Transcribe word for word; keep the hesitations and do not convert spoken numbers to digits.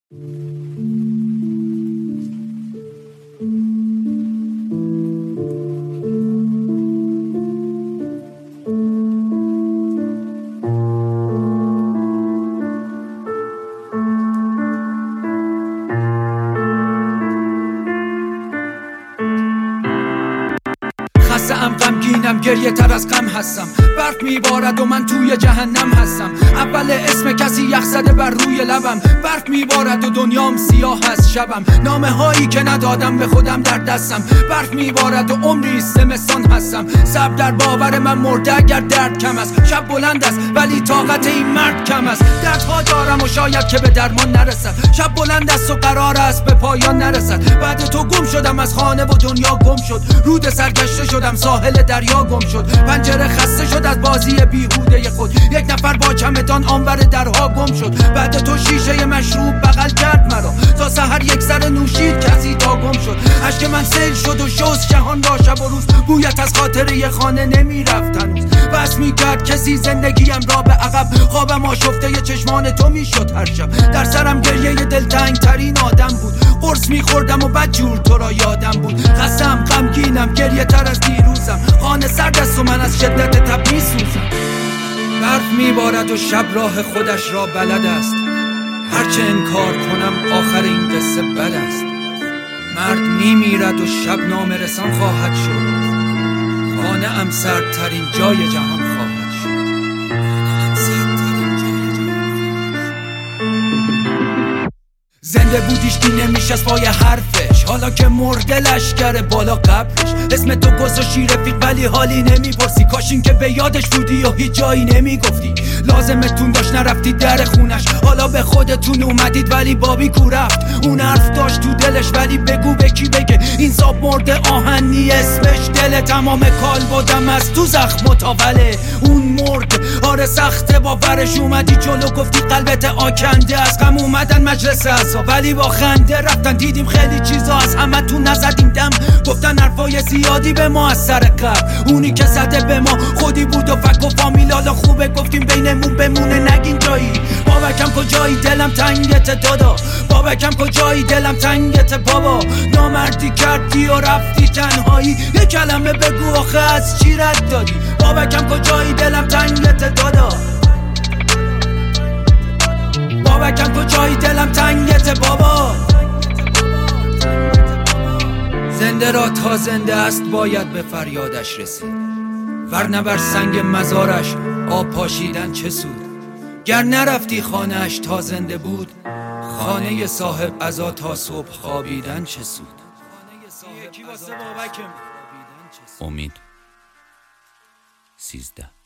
خسته‌ام، غمگینم، گریه تر از غم هستم. برف میبارد و من توی جهنم هستم. اول اسم کسی یخ زده بر روی لبم. برف میبارد و دنیام سیاه از شبم. نامه هایی که ندادم به خودم در دستم. برف میبارد و عمری زمستان هستم. صبر در باور من مرده اگر درد کم است. شب بلند است ولی طاقت این مرد کم است. دردها دارم و شاید که به درمان نرسد. شب بلند است و قرار است به پایان نرسد. بعد تو گم شدم از خانه و دنیا گم شد. رود سرگشته شدم، ساحل دریا گم شد. پنجره خسته شد از بازی بیهوده خود. یک نفر با چمدان آنور درها گم شد. بعد تو شیشه مشروب بغل کرد مرا. تا سحر یک سر نوشید کسی تا گم شد. اشک من سیل شد و شست جهان را شب و روز. بویت از خاطره خانه نمی رفت هنوز. بس می کرد کسی زندگیم را به عقب. خوابم آشفته چشمان تو می شد هر شب. در سرم گریه دلتنگ ترین آدم بود. قرص می خوردم و بدجور تو را یادم بود. خستم، غمگینم، گریه تر از دیروزم. خانه سرد است و من از شدت تب می سوزم. برف می بارد و شب راه خودش را بلد است. هرچه انکار کنم آخر این قصه بد است. مرد می میرد و شب نامرسان خواهد شد. خانه ام سردترین جای جهان خواهد شد. زنده بودیش دی نمیشست پای حرفش. حالا که مرده لشکر بالا قبرش. اسم تو گذاشتی رفیق ولی حالی نمیپرسی. کاش این که به یادش بودی و هیچ جایی نمیگفتی. لازمتون داشت نرفتی در خونش. حالا به خودتون اومدید ولی بابی کو رفت. اون حرف داشت تو دلش ولی بگو به کی بگه. این زاب مرده آهنی اسمش دل. تمام کال بودم از تو زخم متاوله. اون مرد آره سخته باورش. اومدی جلو گفتی قلبت آکنده. از غم اومدن مجلس عزا ولی با خنده رفتن. دیدیم خیلی چیزا از همه تو نزدیم دم. گفتن حرفای زیادی به ما از سر قبل. اونی که زده به ما خودی بود و فک و فامیل. حالا خوبه گفتیم بینمون بمونه نگین جایی. بابکم کجایی دلم تنگت دادا. بابکم کجایی دلم تنگت بابا. نامردی کردی و رفتی تنهایی. یه کلمه بگو آخه از چی رد دادی. بابکم کجایی دلم تنگت دادا. بابکم کجایی دلم تنگت بابا. زنده را تا زنده است باید به فریادش رسید. ورنه بر سنگ مزارش آب پاشیدن چه سود. گر نرفتی خانه‌اش تا زنده بود. خانه صاحب عزا تا صبح خوابیدن چه سود. امید سیزده